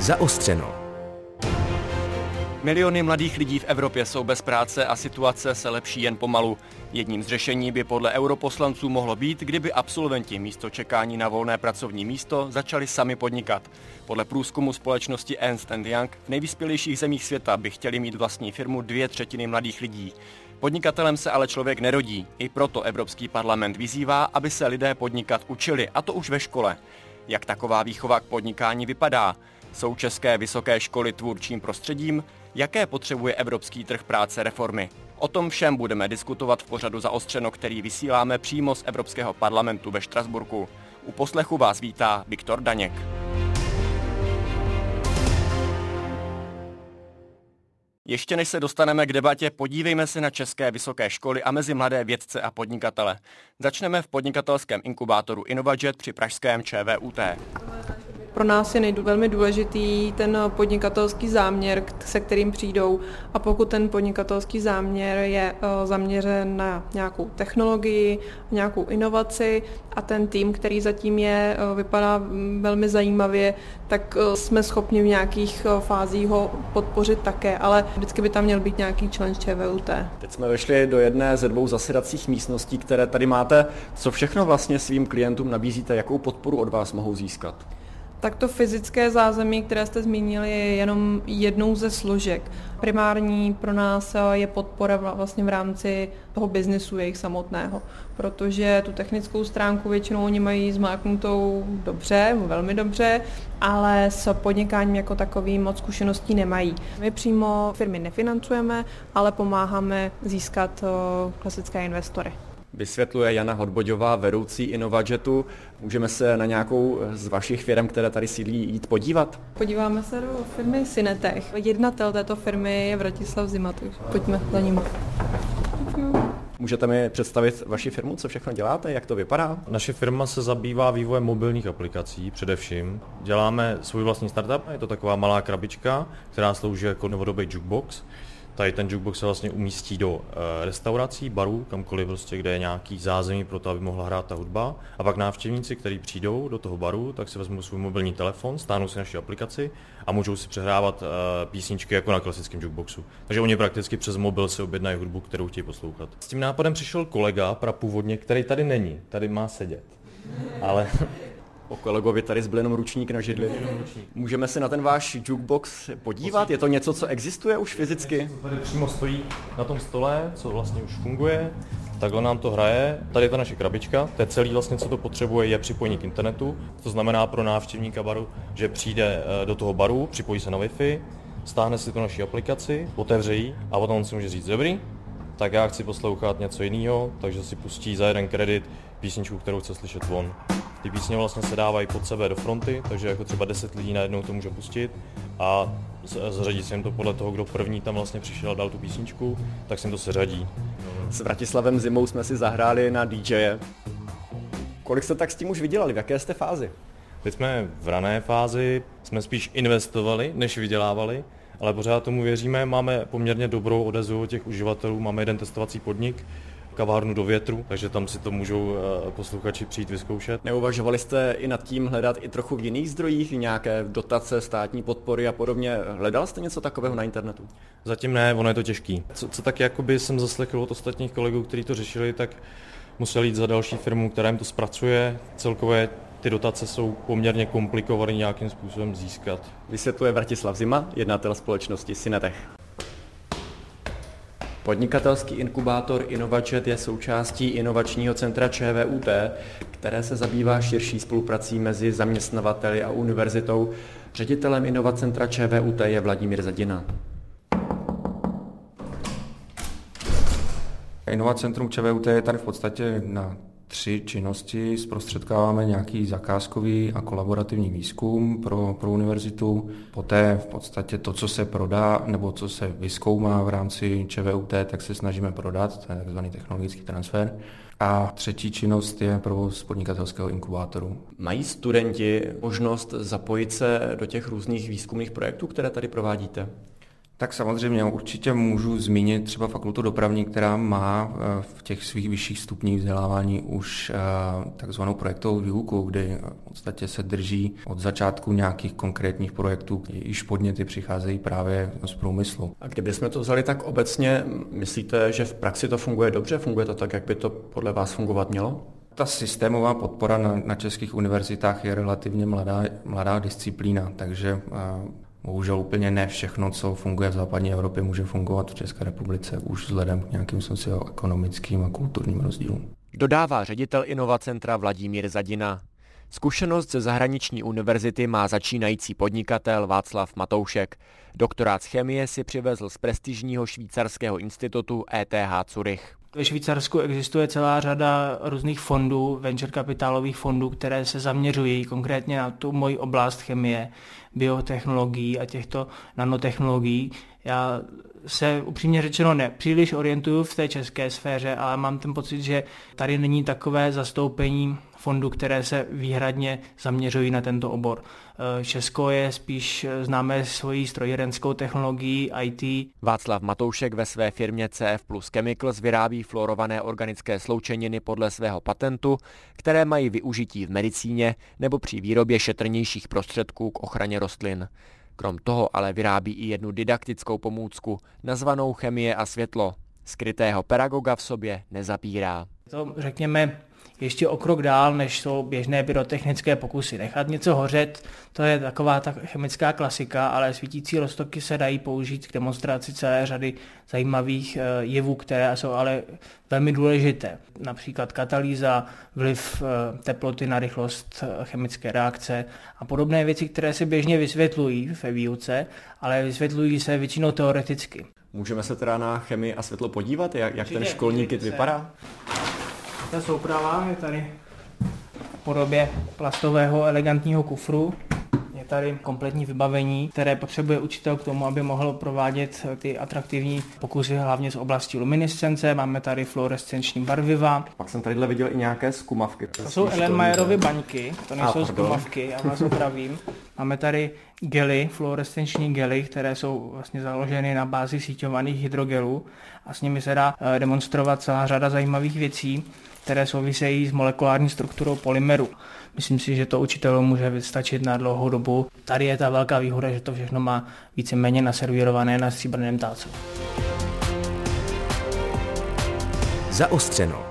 Zaostřeno. Miliony mladých lidí v Evropě jsou bez práce a situace se lepší jen pomalu. Jedním z řešení by podle europoslanců mohlo být, kdyby absolventi místo čekání na volné pracovní místo začali sami podnikat. Podle průzkumu společnosti Ernst & Young v nejvyspělejších zemích světa by chtěli mít vlastní firmu 2/3 mladých lidí. Podnikatelem se ale člověk nerodí. I proto Evropský parlament vyzývá, aby se lidé podnikat učili, a to už ve škole. Jak taková výchova k podnikání vypadá? Jsou české vysoké školy tvůrčím prostředím? Jaké potřebuje evropský trh práce reformy? O tom všem budeme diskutovat v pořadu Zaostřeno, který vysíláme přímo z Evropského parlamentu ve Štrasburku. U poslechu vás vítá Viktor Daněk. Ještě než se dostaneme k debatě, podívejme se na české vysoké školy a mezi mladé vědce a podnikatele. Začneme v podnikatelském inkubátoru InnovaJet při pražském ČVUT. Pro nás je velmi důležitý ten podnikatelský záměr, se kterým přijdou, a pokud ten podnikatelský záměr je zaměřen na nějakou technologii, nějakou inovaci a ten tým, který zatím je, vypadá velmi zajímavě, tak jsme schopni v nějakých fázích ho podpořit také, ale vždycky by tam měl být nějaký člen z ČVUT. Teď jsme vešli do jedné ze dvou zasedacích místností, které tady máte. Co všechno vlastně svým klientům nabízíte, jakou podporu od vás mohou získat? Tak to fyzické zázemí, které jste zmínili, je jenom jednou ze složek. Primární pro nás je podpora vlastně v rámci toho biznesu jejich samotného, protože tu technickou stránku většinou oni mají zmáknutou dobře, velmi dobře, ale s podnikáním jako takovým moc zkušeností nemají. My přímo firmy nefinancujeme, ale pomáháme získat klasické investory. Vysvětluje Jana Hodboďová, vedoucí InnovaJetu. Můžeme se na nějakou z vašich firm, které tady sídlí, jít podívat? Podíváme se do firmy Synetech. Jednatel této firmy je Vratislav Zima, takže pojďme za ním. Můžete mi představit vaši firmu, co všechno děláte, jak to vypadá? Naše firma se zabývá vývojem mobilních aplikací především. Děláme svůj vlastní startup, je to taková malá krabička, která slouží jako novodobý jukebox. Tady ten jukebox se vlastně umístí do restaurací, barů, kamkoliv prostě, kde je nějaký zázemí pro to, aby mohla hrát ta hudba. A pak návštěvníci, kteří přijdou do toho baru, tak si vezmou svůj mobilní telefon, stáhnou si naši aplikaci a můžou si přehrávat písničky jako na klasickém jukeboxu. Takže oni prakticky přes mobil si objednají hudbu, kterou chtějí poslouchat. S tím nápadem přišel kolega prapůvodně, který tady není, tady má sedět. Ale o kolegovi tady zbyl jenom ručník na židli. Můžeme se na ten váš jukebox podívat? Je to něco, co existuje už fyzicky? Tady přímo stojí na tom stole, co vlastně už funguje. Takhle nám to hraje. Tady je ta naše krabička. To je celý vlastně, co to potřebuje, je připojení k internetu. To znamená pro návštěvníka baru, že přijde do toho baru, připojí se na Wi-Fi, stáhne si tu naši aplikaci, otevře ji a potom on si může říct dobrý, tak já chci poslouchat něco jiného, takže si pustí za jeden kredit písničku, kterou chce slyšet on. Ty písně vlastně se dávají pod sebe do fronty, takže jako třeba 10 lidí najednou to může pustit a zařadí se jim to podle toho, kdo první tam vlastně přišel a dal tu písničku, tak se jim to seřadí. S Vratislavem Zimou jsme si zahráli na DJe. Kolik jste tak s tím už vydělali? V jaké jste fázi? Teď jsme v rané fázi, jsme spíš investovali, než vydělávali, ale pořád tomu věříme, máme poměrně dobrou odezvu těch uživatelů, máme jeden testovací podnik, kavárnu do větru, takže tam si to můžou posluchači přijít vyzkoušet. Neuvažovali jste i nad tím hledat i trochu v jiných zdrojích, nějaké dotace, státní podpory a podobně? Hledal jste něco takového na internetu? Zatím ne, ono je to těžký. Co tak jakoby jsem zaslechl od ostatních kolegů, kteří to řešili, tak museli jít za další firmu, která jim to zpracuje. Celkově ty dotace jsou poměrně komplikované nějakým způsobem získat. Vysvětluje Vratislav Zima, jednatel společnosti Synetech. Podnikatelský inkubátor InnovaJet je součástí inovačního centra ČVUT, které se zabývá širší spoluprací mezi zaměstnavateli a univerzitou. Ředitelem Inovacentra ČVUT je Vladimír Zadina. Inovacentrum ČVUT je tady v podstatě na 3 činnosti. Zprostředkáváme nějaký zakázkový a kolaborativní výzkum pro univerzitu. Poté v podstatě to, co se prodá nebo co se vyzkoumá v rámci ČVUT, tak se snažíme prodat, to je takzvaný technologický transfer. A 3. činnost je provoz podnikatelského inkubátoru. Mají studenti možnost zapojit se do těch různých výzkumných projektů, které tady provádíte? Tak samozřejmě určitě můžu zmínit třeba fakultu dopravní, která má v těch svých vyšších stupních vzdělávání už takzvanou projektovou výuku, kdy v podstatě se drží od začátku nějakých konkrétních projektů, jejichž podněty přicházejí právě z průmyslu. A kdybychom to vzali tak obecně, myslíte, že v praxi to funguje dobře? Funguje to tak, jak by to podle vás fungovat mělo? Ta systémová podpora na českých univerzitách je relativně mladá disciplína, takže bohužel úplně ne všechno, co funguje v západní Evropě, může fungovat v České republice už vzhledem k nějakým socioekonomickým a kulturním rozdílům. Dodává ředitel Inovacentra Vladimír Zadina. Zkušenost ze zahraniční univerzity má začínající podnikatel Václav Matoušek. Doktorát z chemie si přivezl z prestižního švýcarského institutu ETH Zurich. Ve Švýcarsku existuje celá řada různých fondů, venture kapitálových fondů, které se zaměřují konkrétně na tu moji oblast chemie, biotechnologií a těchto nanotechnologií. Já se upřímně řečeno nepříliš orientuju v té české sféře, ale mám ten pocit, že tady není takové zastoupení fondů, které se výhradně zaměřují na tento obor. Česko je spíš známé svojí strojírenskou technologií IT. Václav Matoušek ve své firmě CF Plus Chemicals vyrábí fluorované organické sloučeniny podle svého patentu, které mají využití v medicíně nebo při výrobě šetrnějších prostředků k ochraně rostlin. Krom toho ale vyrábí i jednu didaktickou pomůcku, nazvanou Chemie a světlo. Skrytého pedagoga v sobě nezapírá. To řekněme ještě o krok dál, než jsou běžné pyrotechnické pokusy. Nechat něco hořet, to je taková ta chemická klasika, ale svítící roztoky se dají použít k demonstraci celé řady zajímavých jevů, které jsou ale velmi důležité. Například katalýza, vliv teploty na rychlost chemické reakce a podobné věci, které se běžně vysvětlují ve výuce, ale vysvětlují se většinou teoreticky. Můžeme se teda na chemii a světlo podívat, jak ten školní kit vypadá? Ta souprava je tady v podobě plastového elegantního kufru. Je tady kompletní vybavení, které potřebuje učitel k tomu, aby mohl provádět ty atraktivní pokusy hlavně z oblasti luminescence. Máme tady fluorescenční barviva. Pak jsem tadyhle viděl i nějaké zkumavky. To jsou Erlenmeyerovy baňky, to nejsou zkumavky, já vás opravím. Máme tady gely, fluorescenční gely, které jsou vlastně založeny na bázi síťovaných hydrogelů a s nimi se dá demonstrovat celá řada zajímavých věcí, které souvisejí s molekulární strukturou polymeru. Myslím si, že to učitelům může vystačit na dlouhou dobu. Tady je ta velká výhoda, že to všechno má víceméně naservírované na stříbrném tácu. Zaostřeno.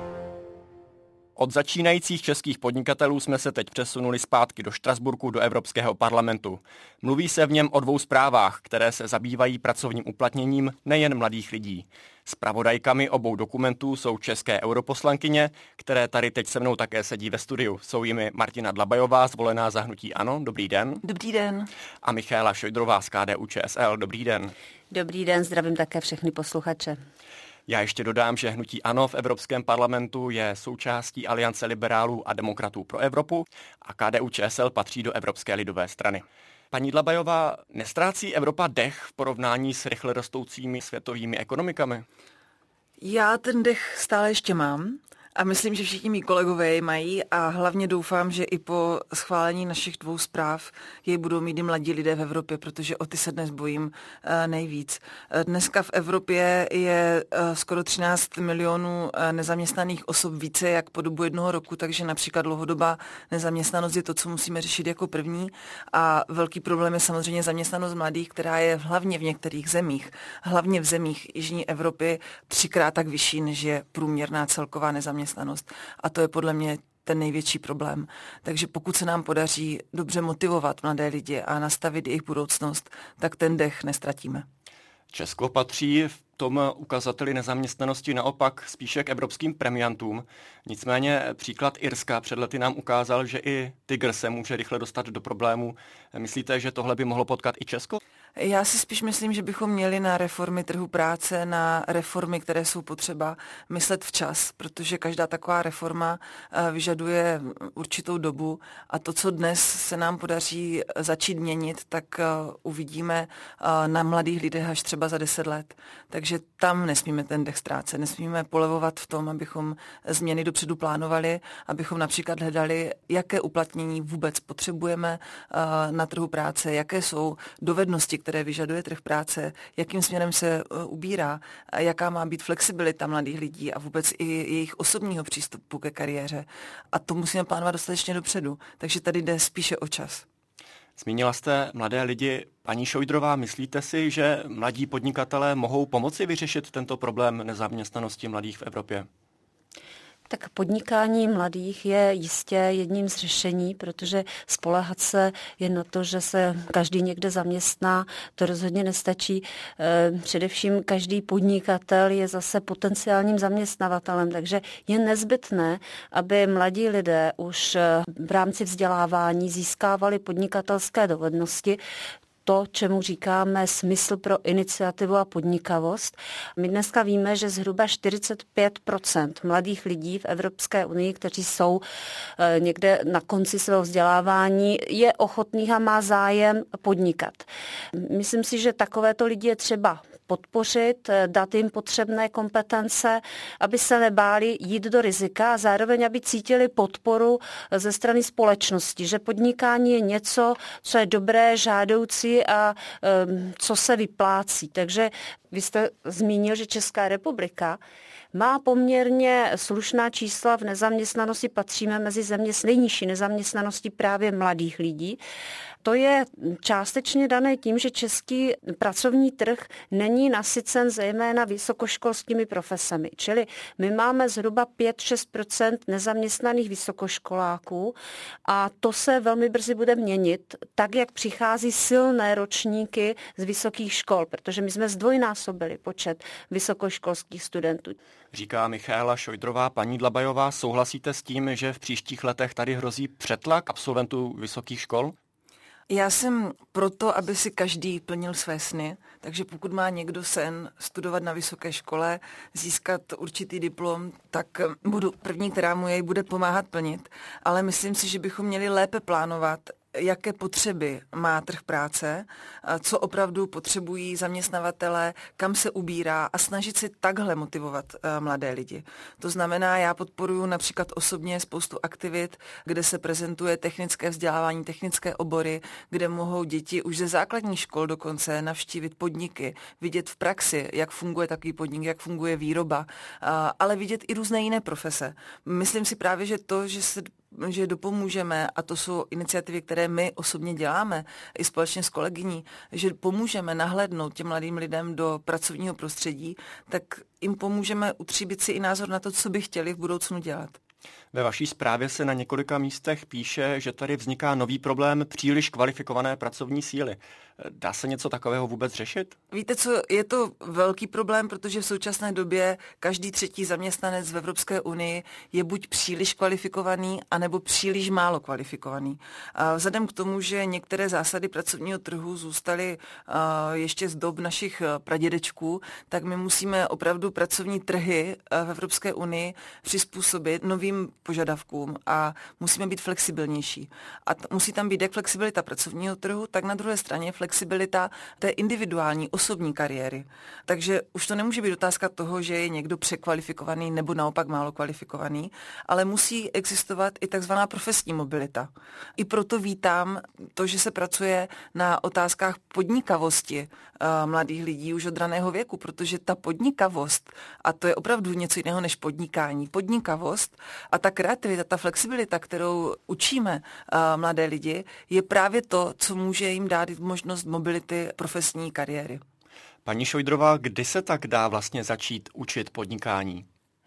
Od začínajících českých podnikatelů jsme se teď přesunuli zpátky do Štrasburku do Evropského parlamentu. Mluví se v něm o 2 zprávách, které se zabývají pracovním uplatněním nejen mladých lidí. Zpravodajkami obou dokumentů jsou české europoslankyně, které tady teď se mnou také sedí ve studiu. Jsou jimi Martina Dlabajová, zvolená za hnutí ANO, dobrý den. Dobrý den. A Michaela Šojdrová z KDU-ČSL, dobrý den. Dobrý den, zdravím také všechny posluchače. Já ještě dodám, že hnutí ANO v Evropském parlamentu je součástí Aliance liberálů a demokratů pro Evropu a KDU-ČSL patří do Evropské lidové strany. Paní Dlabajová, nestrácí Evropa dech v porovnání s rychle rostoucími světovými ekonomikami? Já ten dech stále ještě mám a myslím, že všichni mý kolegové jej mají a hlavně doufám, že i po schválení našich 2 zpráv jej budou mít i mladí lidé v Evropě, protože o ty se dnes bojím nejvíc. Dneska v Evropě je skoro 13 milionů nezaměstnaných osob více jak po dobu 1 roku, takže například dlouhodobá nezaměstnanost je to, co musíme řešit jako první a velký problém je samozřejmě zaměstnanost mladých, která je hlavně v některých zemích, hlavně v zemích Jižní Evropy 3krát tak vyšší, než je průměrná celková nezaměstnanost. A to je podle mě ten největší problém. Takže pokud se nám podaří dobře motivovat mladé lidi a nastavit jejich budoucnost, tak ten dech nestratíme. Česko patří v tom ukazateli nezaměstnanosti naopak spíše k evropským premiantům. Nicméně příklad Irska před lety nám ukázal, že i tygr se může rychle dostat do problémů. Myslíte, že tohle by mohlo potkat i Česko? Já si spíš myslím, že bychom měli na reformy trhu práce, na reformy, které jsou potřeba, myslet včas, protože každá taková reforma vyžaduje určitou dobu a to, co dnes se nám podaří začít měnit, tak uvidíme na mladých lidech až třeba za 10 let. Takže tam nesmíme ten dech ztrácet, nesmíme polevovat v tom, abychom změny dopředu plánovali, abychom například hledali, jaké uplatnění vůbec potřebujeme na trhu práce, jaké jsou dovednosti, které vyžaduje trh práce, jakým směrem se ubírá, a jaká má být flexibilita mladých lidí a vůbec i jejich osobního přístupu ke kariéře. A to musíme plánovat dostatečně dopředu. Takže tady jde spíše o čas. Zmínila jste mladé lidi. Paní Šojdrová, myslíte si, že mladí podnikatelé mohou pomoci vyřešit tento problém nezaměstnanosti mladých v Evropě? Tak podnikání mladých je jistě jedním z řešení, protože spoléhat se jen na to, že se každý někde zaměstná, to rozhodně nestačí. Především každý podnikatel je zase potenciálním zaměstnavatelem, takže je nezbytné, aby mladí lidé už v rámci vzdělávání získávali podnikatelské dovednosti, to, čemu říkáme smysl pro iniciativu a podnikavost. My dneska víme, že zhruba 45% mladých lidí v Evropské unii, kteří jsou někde na konci svého vzdělávání, je ochotných a má zájem podnikat. Myslím si, že takovéto lidi je třeba podpořit, dát jim potřebné kompetence, aby se nebáli jít do rizika a zároveň, aby cítili podporu ze strany společnosti, že podnikání je něco, co je dobré, žádoucí a co se vyplácí. Takže vy jste zmínil, že Česká republika má poměrně slušná čísla v nezaměstnanosti, patříme mezi země s nejnižší nezaměstnaností právě mladých lidí. To je částečně dané tím, že český pracovní trh není nasycen zejména vysokoškolskými profesemi. Čili my máme zhruba 5-6% nezaměstnaných vysokoškoláků a to se velmi brzy bude měnit, tak jak přichází silné ročníky z vysokých škol, protože my jsme zdvojnásobili počet vysokoškolských studentů. Říká Michaela Šojdrová. Paní Dlabajová, souhlasíte s tím, že v příštích letech tady hrozí přetlak absolventů vysokých škol? Já jsem proto, aby si každý plnil své sny, takže pokud má někdo sen studovat na vysoké škole, získat určitý diplom, tak budu první, která mu jej bude pomáhat plnit. Ale myslím si, že bychom měli lépe plánovat, jaké potřeby má trh práce, co opravdu potřebují zaměstnavatelé, kam se ubírá a snažit si takhle motivovat mladé lidi. To znamená, já podporuji například osobně spoustu aktivit, kde se prezentuje technické vzdělávání, technické obory, kde mohou děti už ze základních škol dokonce navštívit podniky, vidět v praxi, jak funguje takový podnik, jak funguje výroba, ale vidět i různé jiné profese. Myslím si právě, že to, že dopomůžeme, a to jsou iniciativy, které my osobně děláme, i společně s kolegyní, že pomůžeme nahlédnout těm mladým lidem do pracovního prostředí, tak jim pomůžeme utříbit si i názor na to, co by chtěli v budoucnu dělat. Ve vaší zprávě se na několika místech píše, že tady vzniká nový problém příliš kvalifikované pracovní síly. Dá se něco takového vůbec řešit? Víte co, je to velký problém, protože v současné době každý třetí zaměstnanec v Evropské unii je buď příliš kvalifikovaný, anebo příliš málo kvalifikovaný. A vzhledem k tomu, že některé zásady pracovního trhu zůstaly ještě z dob našich pradědečků, tak my musíme opravdu pracovní trhy v Evropské unii přizpůsobit novým požadavkům a musíme být flexibilnější. A musí tam být jak flexibilita pracovního trhu, tak na druhé straně flexibilita té individuální osobní kariéry. Takže už to nemůže být otázka toho, že je někdo překvalifikovaný nebo naopak málo kvalifikovaný, ale musí existovat i takzvaná profesní mobilita. I proto vítám to, že se pracuje na otázkách podnikavosti mladých lidí už od raného věku, protože ta podnikavost, a to je opravdu něco jiného než podnikání, podnikavost a ta kreativita, ta flexibilita, kterou učíme mladé lidi, je právě to, co může jim dát možnost mobility profesní kariéry. Paní Šojdrová, kdy se tak dá vlastně začít učit podnikání?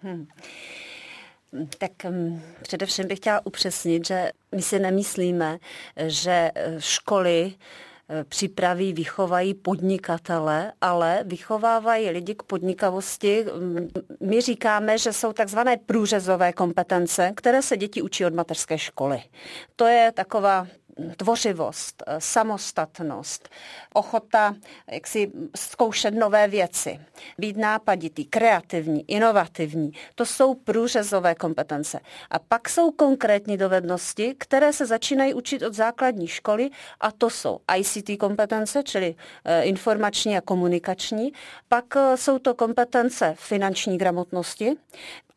Tak především bych chtěla upřesnit, že my si nemyslíme, že školy připraví, vychovají podnikatele, ale vychovávají lidi k podnikavosti. My říkáme, že jsou takzvané průřezové kompetence, které se děti učí od mateřské školy. To je taková tvořivost, samostatnost, ochota jak si zkoušet nové věci, být nápaditý, kreativní, inovativní. To jsou průřezové kompetence. A pak jsou konkrétní dovednosti, které se začínají učit od základní školy a to jsou ICT kompetence, čili informační a komunikační. Pak jsou to kompetence finanční gramotnosti,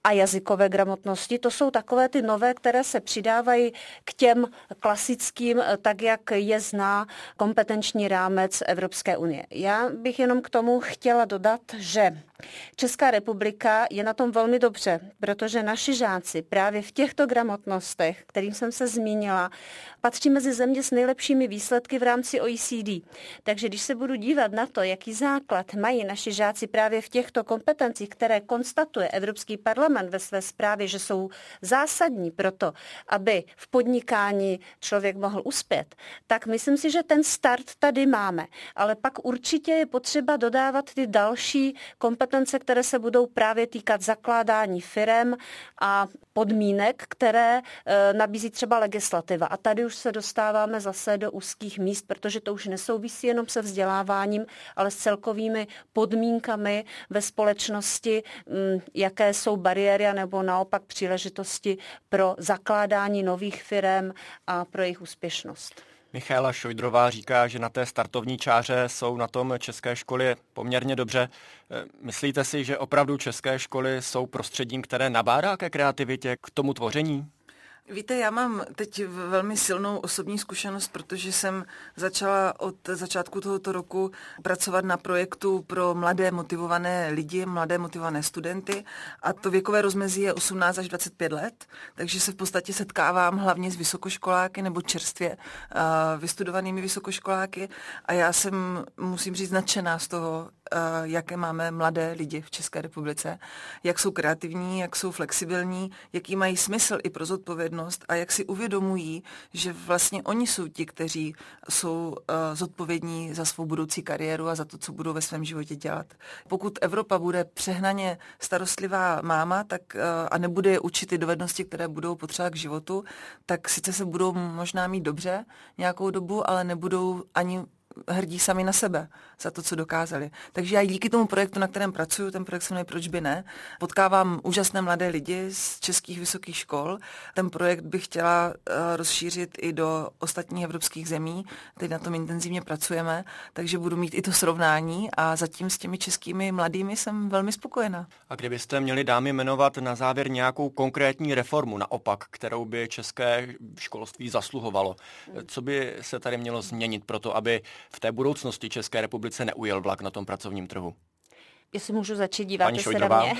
a jazykové gramotnosti. To jsou takové ty nové, které se přidávají k těm klasickým, tak jak je zná kompetenční rámec Evropské unie. Já bych jenom k tomu chtěla dodat, že Česká republika je na tom velmi dobře, protože naši žáci právě v těchto gramotnostech, kterým jsem se zmínila, patří mezi země s nejlepšími výsledky v rámci OECD. Takže když se budu dívat na to, jaký základ mají naši žáci právě v těchto kompetencích, které konstatuje Evropský parlament ve své zprávě, že jsou zásadní pro to, aby v podnikání člověk mohl uspět, tak myslím si, že ten start tady máme. Ale pak určitě je potřeba dodávat ty další kompetence, které se budou právě týkat zakládání firem a podmínek, které nabízí třeba legislativa. A tady už se dostáváme zase do úzkých míst, protože to už nesouvisí jenom se vzděláváním, ale s celkovými podmínkami ve společnosti, jaké jsou bariéry nebo naopak příležitosti pro zakládání nových firem a pro jejich úspěšnost. Michaela Šojdrová říká, že na té startovní čáře jsou na tom české školy poměrně dobře. Myslíte si, že opravdu české školy jsou prostředím, které nabádá ke kreativitě, k tomu tvoření? Víte, já mám teď velmi silnou osobní zkušenost, protože jsem začala od začátku tohoto roku pracovat na projektu pro mladé motivované lidi, mladé motivované studenty a to věkové rozmezí je 18 až 25 let, takže se v podstatě setkávám hlavně s vysokoškoláky nebo čerstvě vystudovanými vysokoškoláky a já jsem, musím říct, nadšená z toho, jaké máme mladé lidi v České republice, jak jsou kreativní, jak jsou flexibilní, jaký mají smysl i pro zodpovědnost a jak si uvědomují, že vlastně oni jsou ti, kteří jsou zodpovědní za svou budoucí kariéru a za to, co budou ve svém životě dělat. Pokud Evropa bude přehnaně starostlivá máma a nebude je učit ty dovednosti, které budou potřeba k životu, tak sice se budou možná mít dobře nějakou dobu, ale nebudou ani hrdí sami na sebe za to, co dokázali. Takže já díky tomu projektu, na kterém pracuji, ten projekt se jmenuje Proč by ne, potkávám úžasné mladé lidi z českých vysokých škol. Ten projekt bych chtěla rozšířit i do ostatních evropských zemí. Teď na tom intenzivně pracujeme, takže budu mít i to srovnání a zatím s těmi českými mladými jsem velmi spokojená. A kdybyste měli, dámy, jmenovat na závěr nějakou konkrétní reformu naopak, kterou by české školství zasluhovalo, co by se tady mělo změnit pro to, aby v té budoucnosti České republice neujel vlak na tom pracovním trhu? Jestli můžu začít, díváte se na mě.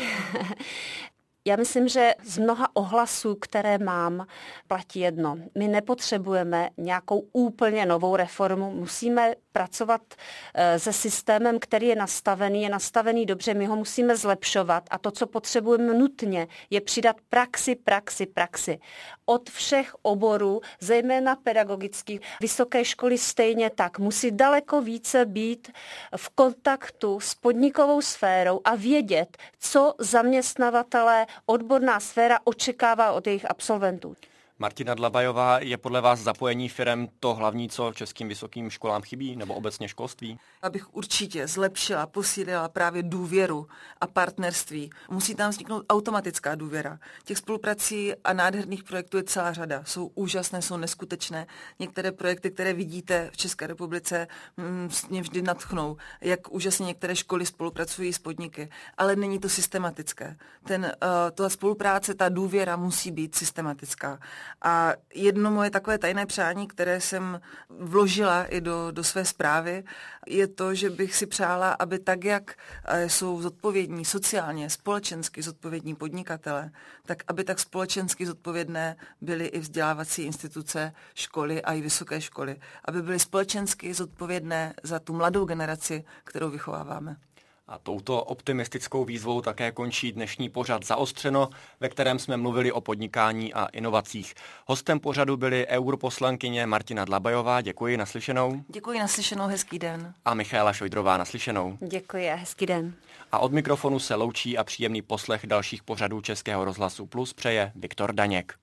Já myslím, že z mnoha ohlasů, které mám, platí jedno. My nepotřebujeme nějakou úplně novou reformu, musíme pracovat se systémem, který je nastavený dobře, my ho musíme zlepšovat a to, co potřebujeme nutně, je přidat praxi. Od všech oborů, zejména pedagogických, vysoké školy stejně tak, musí daleko více být v kontaktu s podnikovou sférou a vědět, co zaměstnavatelé, odborná sféra očekává od jejich absolventů. Martina Dlabajová, je podle vás zapojení firem to hlavní, co českým vysokým školám chybí, nebo obecně školství? Abych určitě zlepšila, posílila právě důvěru a partnerství. Musí tam vzniknout automatická důvěra. Těch spoluprací a nádherných projektů je celá řada. Jsou úžasné, jsou neskutečné. Některé projekty, které vidíte v České republice, mě vždy nadchnou, jak úžasně některé školy spolupracují s podniky. Ale není to systematické. Ta spolupráce, ta důvěra musí být systematická. A jedno moje takové tajné přání, které jsem vložila i do své zprávy, je to, že bych si přála, aby tak, jak jsou zodpovědní sociálně, společensky zodpovědní podnikatele, tak aby tak společensky zodpovědné byly i vzdělávací instituce, školy a i vysoké školy. Aby byly společensky zodpovědné za tu mladou generaci, kterou vychováváme. A touto optimistickou výzvou také končí dnešní pořad Zaostřeno, ve kterém jsme mluvili o podnikání a inovacích. Hostem pořadu byly europoslankyně Martina Dlabajová, děkuji, naslyšenou. Děkuji, naslyšenou, hezký den. A Michaela Šojdrová, naslyšenou. Děkuji a hezký den. A od mikrofonu se loučí a příjemný poslech dalších pořadů Českého rozhlasu Plus přeje Viktor Daněk.